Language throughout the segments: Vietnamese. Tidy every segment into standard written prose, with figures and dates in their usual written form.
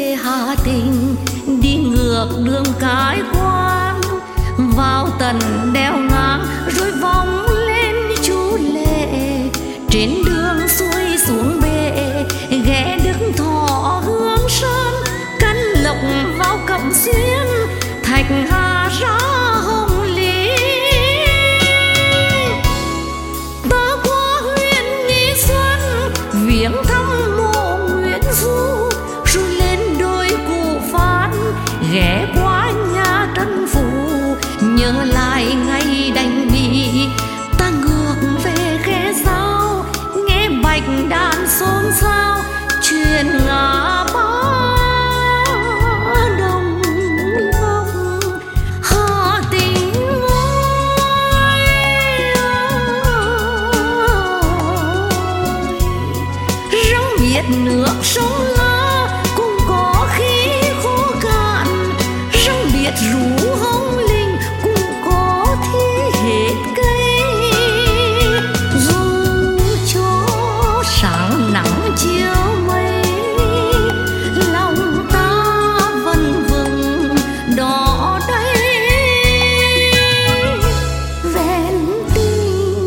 về Hà Tĩnh, đi ngược đường cái quan vào tận đèo ngang rồi vòng lên Chu Lệ. Trên đường xuôi xuống bể ghé Đức Thọ Hương Sơn, Căn Lộc vào Cẩm Xuyên, Thạch Hà ra Hồng Lý. Ta qua huyện Nghi Xuân viếng thăm mộ Nguyễn Du, rồi lên đồi Cụ Phan ghé qua nhà Trần Phú. Nhớ lại ngày đánh đi ta ngược về Khe Dao, nghe bạch đàn xôn xao chuyện ngã ba Đồng Long. Hà Tĩnh ơi, răng biết nước sông La cũng có khi khô cạn, răng biết rú Hồng Linh cũng có thi hết cây. Dù cho sáng nắng chiều mây, lòng ta vẫn vững đó đây ven tình.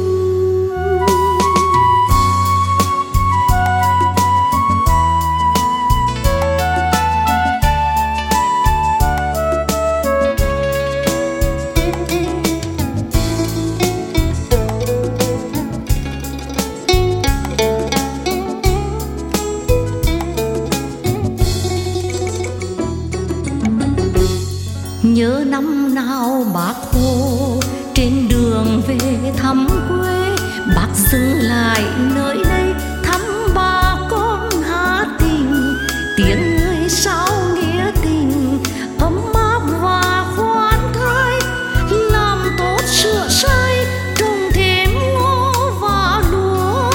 Nhớ năm nào Bác Hồ trên đường về thăm quê, Bác dừng lại nơi đây thăm bà con Hà Tĩnh. Tiếng người sao nghĩa tình ấm áp và khoan thai, làm tốt sửa sai trồng thêm ngô và lúa.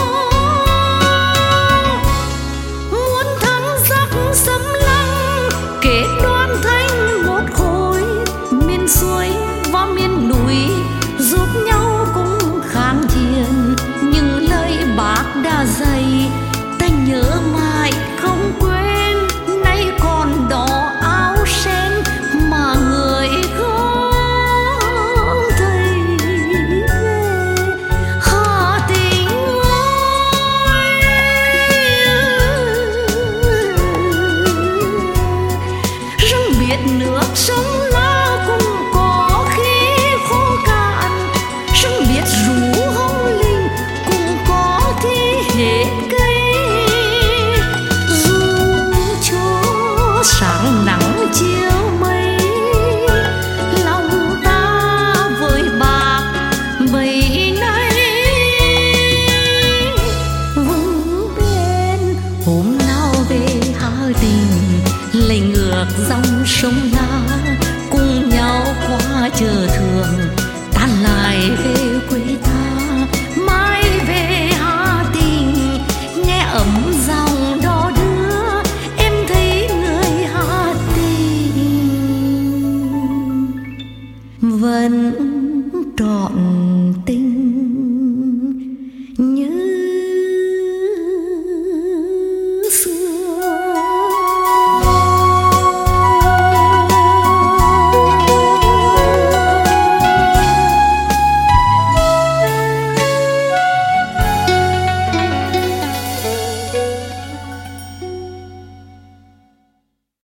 Muốn thắng giặc xâm lăng kết đoàn thành một khối, miền xuôi và miền núi giúp nhau cùng kháng chiến. Những lời Bác đã dạy ta nhớ mãi không quên, nay còn đó áo sen mà người không thấy về. Hà Tĩnh ơi, răng biết nước sông La cũng có khi khô cạn, răng biết rú Hồng Linh cũng có thi hết cây. Dù cho sáng nắng chiều mây, lòng ta với Bác bấy nay vững bền. Hôm nào về Hà Tĩnh lấy ngược dòng sông La, cùng nhau qua chợ